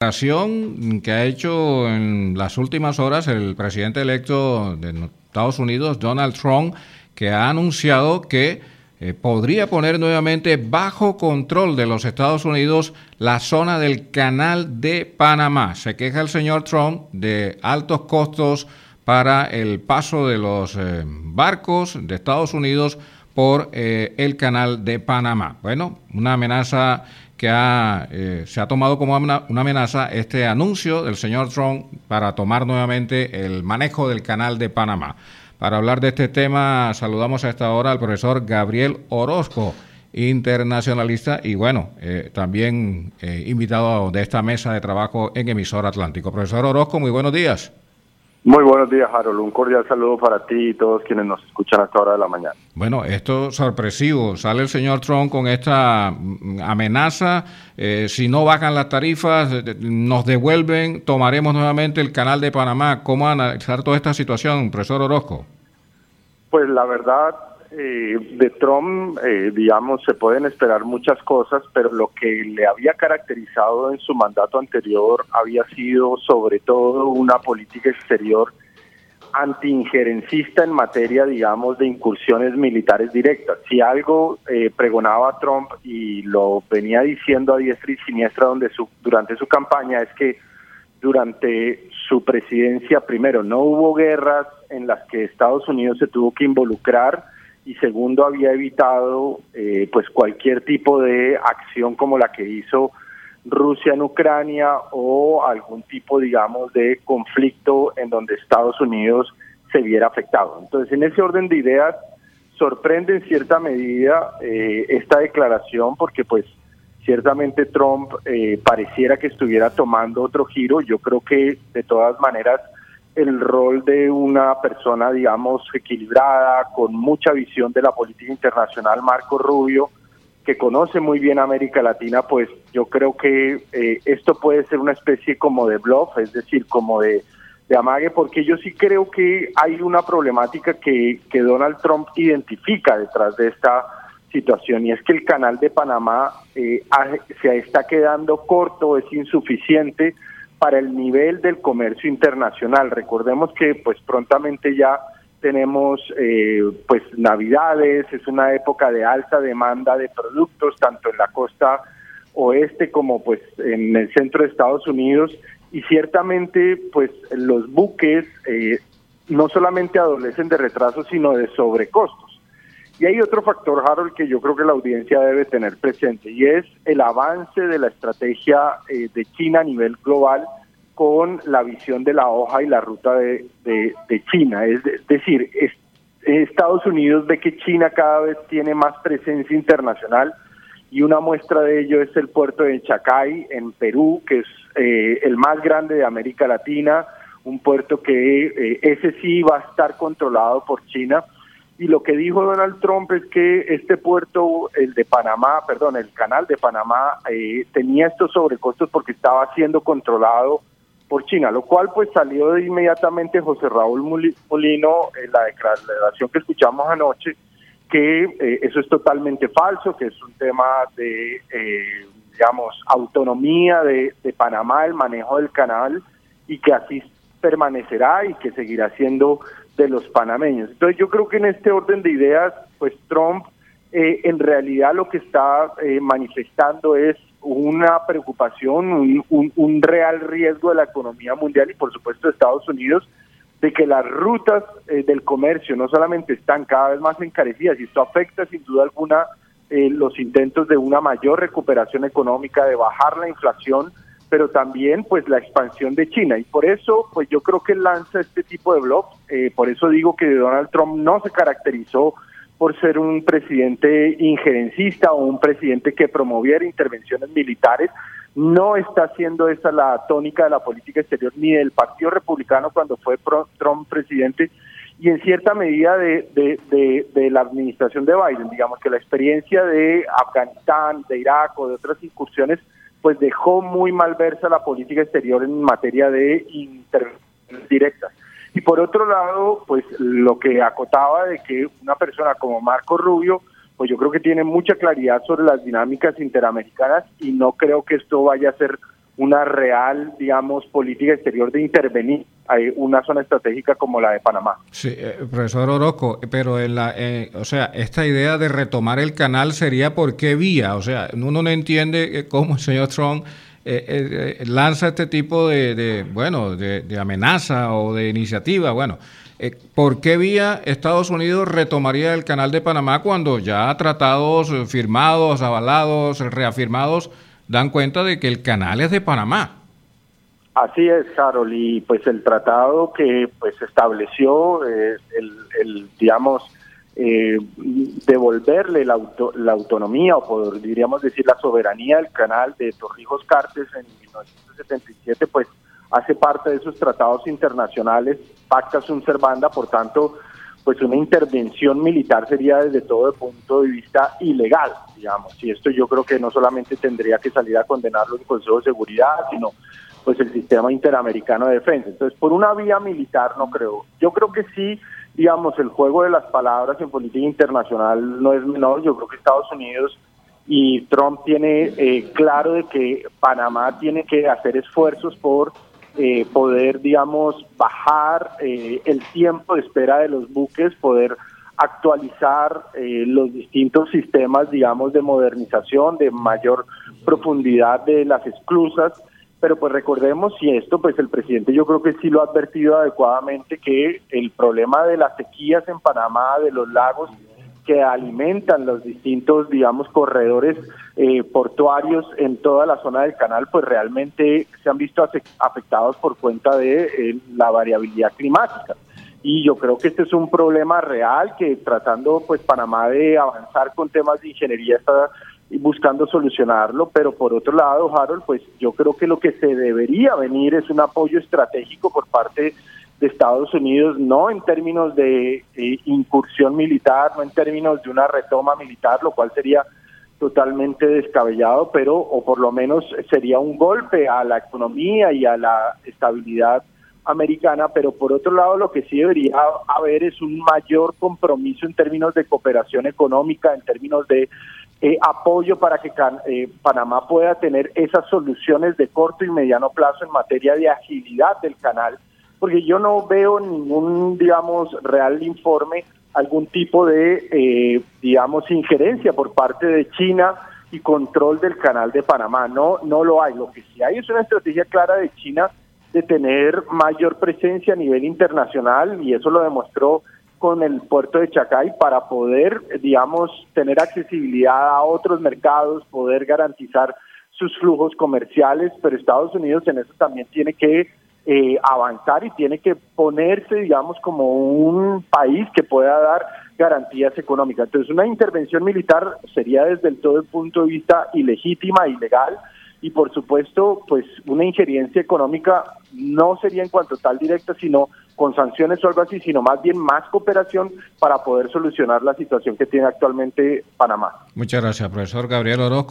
declaración que ha hecho en las últimas horas el presidente electo de Estados Unidos, Donald Trump, que ha anunciado que podría poner nuevamente bajo control de los Estados Unidos la zona del Canal de Panamá. Se queja el señor Trump de altos costos para el paso de los barcos de Estados Unidos por el Canal de Panamá. Bueno, una amenaza que se ha tomado como una amenaza este anuncio del señor Trump para tomar nuevamente el manejo del Canal de Panamá. Para hablar de este tema, saludamos a esta hora al profesor Gabriel Orozco, internacionalista y también invitado de esta mesa de trabajo en Emisora Atlántico. Profesor Orozco, muy buenos días. Muy buenos días, Harold. Un cordial saludo para ti y todos quienes nos escuchan a esta hora de la mañana. Bueno, esto es sorpresivo. Sale el señor Trump con esta amenaza. Si no bajan las tarifas, nos devuelven, tomaremos nuevamente el Canal de Panamá. ¿Cómo analizar toda esta situación, profesor Orozco? Pues la verdad, de Trump, se pueden esperar muchas cosas, pero lo que le había caracterizado en su mandato anterior había sido sobre todo una política exterior anti-injerencista en materia, de incursiones militares directas. Si algo pregonaba Trump y lo venía diciendo a diestra y siniestra durante su campaña, es que durante su presidencia, primero, no hubo guerras en las que Estados Unidos se tuvo que involucrar, y segundo, había evitado cualquier tipo de acción como la que hizo Rusia en Ucrania o algún tipo, de conflicto en donde Estados Unidos se viera afectado. Entonces, en ese orden de ideas, sorprende en cierta medida esta declaración porque, ciertamente Trump pareciera que estuviera tomando otro giro. Yo creo que, de todas maneras, el rol de una persona, equilibrada, con mucha visión de la política internacional, Marco Rubio, que conoce muy bien América Latina, yo creo que esto puede ser una especie como de bluff, es decir, como de amague, porque yo sí creo que hay una problemática que Donald Trump identifica detrás de esta situación, y es que el Canal de Panamá se está quedando corto, es insuficiente para el nivel del comercio internacional. Recordemos que prontamente ya tenemos Navidades, es una época de alta demanda de productos, tanto en la costa oeste como en el centro de Estados Unidos, y ciertamente los buques no solamente adolecen de retrasos, sino de sobrecostos. Y hay otro factor, Harold, que yo creo que la audiencia debe tener presente, y es el avance de la estrategia de China a nivel global con la visión de la hoja y la ruta de China. Es decir, Estados Unidos ve que China cada vez tiene más presencia internacional, y una muestra de ello es el puerto de Chacay, en Perú, que es el más grande de América Latina, un puerto que ese sí va a estar controlado por China. Y lo que dijo Donald Trump es que este puerto, el Canal de Panamá, tenía estos sobrecostos porque estaba siendo controlado por China, lo cual salió de inmediatamente José Raúl Molino en la declaración que escuchamos anoche, que eso es totalmente falso, que es un tema de, autonomía de Panamá, el manejo del canal, y que así permanecerá y que seguirá siendo de los panameños. Entonces yo creo que en este orden de ideas, Trump en realidad lo que está manifestando es una preocupación, un real riesgo de la economía mundial y por supuesto de Estados Unidos, de que las rutas del comercio no solamente están cada vez más encarecidas, y esto afecta sin duda alguna los intentos de una mayor recuperación económica, de bajar la inflación, pero también la expansión de China, y por eso yo creo que lanza este tipo de blogs. Por eso digo que Donald Trump no se caracterizó por ser un presidente injerencista o un presidente que promoviera intervenciones militares. No está haciendo esa la tónica de la política exterior ni del Partido Republicano cuando fue Trump presidente, y en cierta medida de la administración de Biden. Digamos que la experiencia de Afganistán, de Irak o de otras incursiones dejó muy mal versa la política exterior en materia de intervenciones directas. Y por otro lado, lo que acotaba de que una persona como Marco Rubio, yo creo que tiene mucha claridad sobre las dinámicas interamericanas, y no creo que esto vaya a ser una real, digamos, política exterior de intervenir en una zona estratégica como la de Panamá. Sí, profesor Orozco, pero o sea, esta idea de retomar el canal sería por qué vía, o sea, uno no entiende cómo el señor Trump lanza este tipo de amenaza o de iniciativa. Bueno, ¿por qué vía Estados Unidos retomaría el canal de Panamá cuando ya tratados firmados, avalados, reafirmados dan cuenta de que el canal es de Panamá? Así es, Harold, y pues el tratado que pues estableció digamos, devolverle la autonomía, o podríamos decir la soberanía del canal de Torrijos-Cartes en 1977, pues hace parte de esos tratados internacionales, pacta sunt servanda. Por tanto, pues una intervención militar sería desde todo el punto de vista ilegal, digamos, y esto yo creo que no solamente tendría que salir a condenarlo el Consejo de Seguridad, sino pues el sistema interamericano de defensa. Entonces, por una vía militar no creo. Yo creo que sí, digamos, el juego de las palabras en política internacional no es menor. Yo creo que Estados Unidos y Trump tiene claro de que Panamá tiene que hacer esfuerzos por poder, digamos, bajar el tiempo de espera de los buques, poder actualizar los distintos sistemas, digamos, de modernización, de mayor profundidad de las esclusas. Pero pues recordemos, y esto pues el presidente yo creo que sí lo ha advertido adecuadamente, que el problema de las sequías en Panamá, de los lagos que alimentan los distintos, digamos, corredores portuarios en toda la zona del canal, pues realmente se han visto afectados por cuenta de la variabilidad climática. Y yo creo que este es un problema real que, tratando pues Panamá de avanzar con temas de ingeniería, está buscando solucionarlo. Pero por otro lado, Harold, pues yo creo que lo que se debería venir es un apoyo estratégico por parte de Estados Unidos, no en términos de incursión militar, no en términos de una retoma militar, lo cual sería totalmente descabellado, pero o por lo menos sería un golpe a la economía y a la estabilidad americana. Pero por otro lado, lo que sí debería haber es un mayor compromiso en términos de cooperación económica, en términos de apoyo para que Panamá pueda tener esas soluciones de corto y mediano plazo en materia de agilidad del canal, porque yo no veo ningún, digamos, real informe, algún tipo de, digamos, injerencia por parte de China y control del canal de Panamá. No lo hay. Lo que sí hay es una estrategia clara de China de tener mayor presencia a nivel internacional, y eso lo demostró con el puerto de Chacay, para poder, digamos, tener accesibilidad a otros mercados, poder garantizar sus flujos comerciales. Pero Estados Unidos en eso también tiene que avanzar y tiene que ponerse, digamos, como un país que pueda dar garantías económicas. Entonces, una intervención militar sería desde todo el punto de vista ilegítima, ilegal, y por supuesto, pues una injerencia económica no sería en cuanto tal directa, sino con sanciones o algo así, sino más bien más cooperación para poder solucionar la situación que tiene actualmente Panamá. Muchas gracias, profesor Gabriel Orozco.